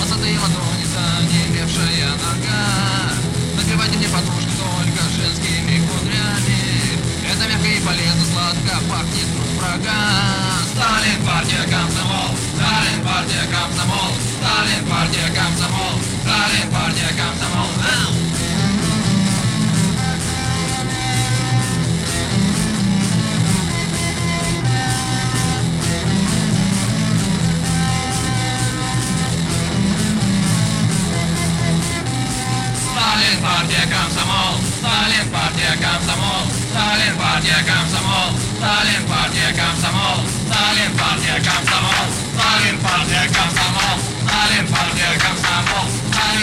Волосатые ладони, занемевшая нога. Нагревайте мне подушку только женскими кудрями. Это мягко и полезно, сладко пахнет труп врага. Сталин, партия, комсомол. Сталин, партия, комсомол. Сталин, партия, комсомол. Сталин, партия, комсомол. Сталин, партия, комсомол. Сталин, партия, комсомол. Сталин, партия, комсомол. Сталин, партия, комсомол. Сталин, партия, комсомол. Сталин, партия, комсомол. Сталин, партия, комсомол.